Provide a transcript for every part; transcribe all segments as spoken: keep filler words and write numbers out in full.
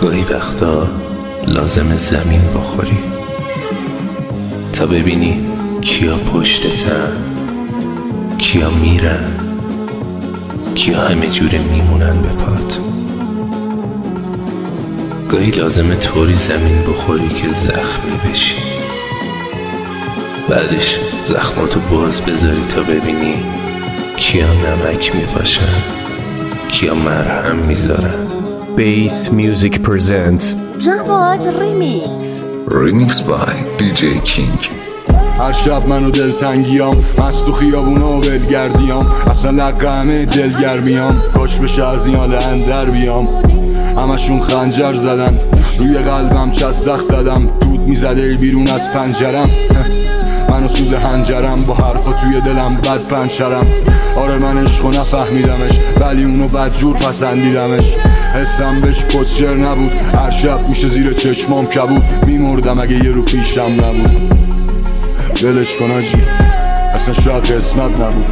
گاهی وقتا لازم زمین بخوری تا ببینی کیا پشتتن، کیا میرن، کیا همه جوره میمونن به پات. گاهی لازمه طوری زمین بخوری که زخمی بشی، بعدش زخماتو باز بذاری تا ببینی کیا نمک میپاشن، کیا مرهم میذارن. Bass Music presents جواد ریمیکس ریمیکس بای دی جی کینگ. هر شب منو دلتنگیام، از تو خیابونا و بلگردیام، اصلا لقمه دلگرمیام، کاش بشه از این حال اندر بیام. همشون خنجر زدن روی قلبم، چسخ زدم، دود میزده بیرون از پنجرم. منو سوز هنجرم با حرفا توی دلم بد پنچرم. آره من عشقو نفهمیدمش ولی اونو بدجور پسندیدمش. حسم بهش کسچر نبود، هر شب میشه زیر چشمام کبود. میمردم اگه یه رو پیشم نبود. دلش کن آجی، اصلا شاید قسمت نبود.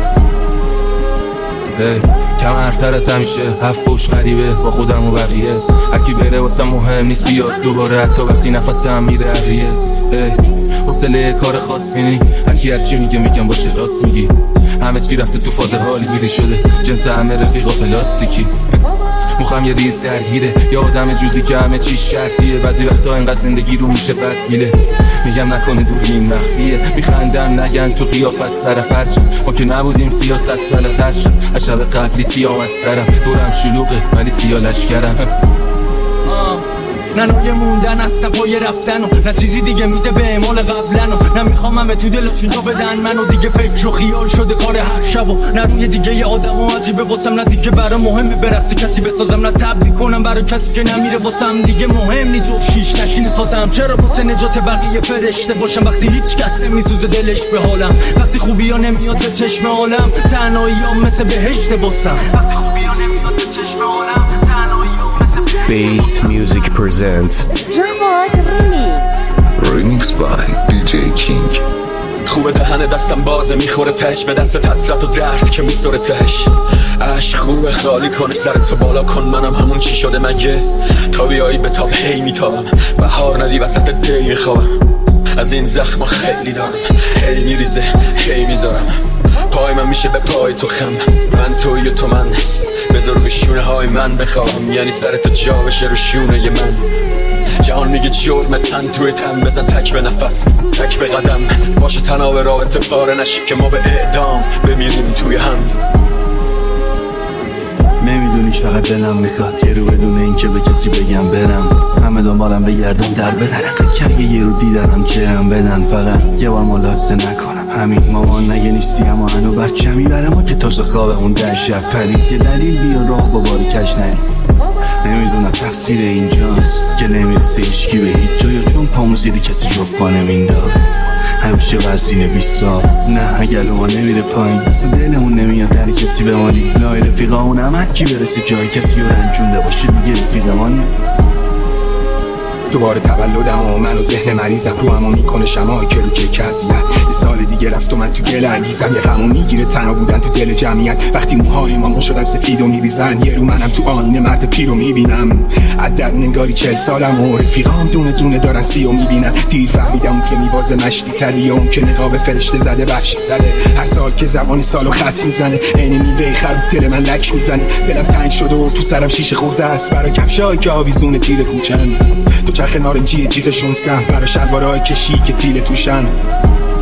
hey, کم حرفتر از همیشه، هفت پوش غریبه با خودم و بقیه. هرکی بره واسم مهم نیست بیاد دوباره، حتی وقتی نفسم میره عریه. حوصله کار خاصی نی، هرکی هرچی میگه میگم باشه راست میگی. همه چی رفته تو فاز حالی گیری شده، جنس همه رفیقا پلاستیکی. مخم یه ریز درگیره، یه آدم جوزی که همه چیش شرطیه. بعضی وقتا اینقدر زندگی رو میشه بدگیله، میگم نکنه دوری این مخفیه. میخندم نگن تو قیافت سر فرچم، ما که نبودیم سیاست بلا ترشم. از شب قبلی سیام از سرم، دورم شلوغه ولی سیا لشکرم. نه نوع موندن از پای رفتن و نه چیزی دیگه میده به اعمال قبلن و نه میخوام همه تو دلشون رو بدن منو دیگه. فکر و خیال شده کار هر شب و نه روی دیگه یه آدم و عجیبه واسم، نه دیگه برا مهمه برقصی کسی بسازم، نه تب میکنم برای کسی که نمیره واسم دیگه مهم نی. جفت شیش نشینه تازم، چرا بسه نجات بقیه فرشته باشم وقتی هیچ کس نمیسوزه دلش به حالم، وقتی خوبی ها نمیاد به چشم عالم، تنهایی ها مثل بهشت بستم. وقتی خوبی ها نمیاد به چشم عالم، تنهایی ها Bass Music presents جواد ریمیکس ریمیکس بای دی جی کینگ. خوبه دهن دستم بازه میخوره تش به دست حسرت و درد که میسوره تش. عشق خوبه خالی کنه سرتو بالا کن، منم همون چی شده مگه. تا بیایی به تاب هی میتابم، بهار ندی وسط دی میخوابم. از این زخم خیلی دارم، هی میریزه هی میذارم. پای من میشه به پای تو خم، من توی تو من. بذار به شونه های من بخوام، یعنی سر تو جا بشه رو شونه ی من. جهان میگه جرم تن توی تن، بزن تک به نفس تک به قدم. باشه تناب رابطه پاره نشی که ما به اعدام بمیریم توی هم. نمیدونی چقدر دلم میخواد یه رو بدون این که به کسی بگم برم. همه دنبالم بگردن در بدن، کرگه یه رو دیدنم جهم بدن. فقط یه بار ملاحظه نکنم همین مامان نگه نیستی، اما هنو بچه میبرم و که تازه خواب اون در شب پرید. یه دلیل بیا راه با باری کش نرید. نمیدونم تقصیر اینجاست که نمیرسه ایشکی به هیچ جا، یا چون پامو زیری کسی جفا نمینداخت. همیشه وزینه بیستا، نه اگر ما نمیره پایین، اصلا دلمون نمیاد در کسی بمانی. لای رفیقا اون هم کی برسه جای کسی رو رنجونده باشه میگه رفیقمانی. دوباره تولدم و من و ذهن مریضم رو همو میکنه شماعی که رو که کذیت. یه سال دیگه رفت و من تو گل انگیزم، یه غمو میگیره تنها بودن تو دل جمعیت. وقتی موهای ما شدن سفید و میریزن، یه رو منم تو آینه مرد پیر رو میبینم. عدد نگاری چل سالم و رفیقام دونه دونه دارن سی و میبینن. دیر فهمیدم که میبازه مشتی تری اون که نقاب فرشته زده بخشی زده. هر سال که زبانی سالو خط میزنه، عین میوه خراب دل من لک میزنه. دلم تنگ شده و تو سرم شیشه خورده است برای کفشایی که آویزون تیر کوچن. دو چرخ نارنجی جیغ شونستم برای شلوارای کشی که تیل توشن.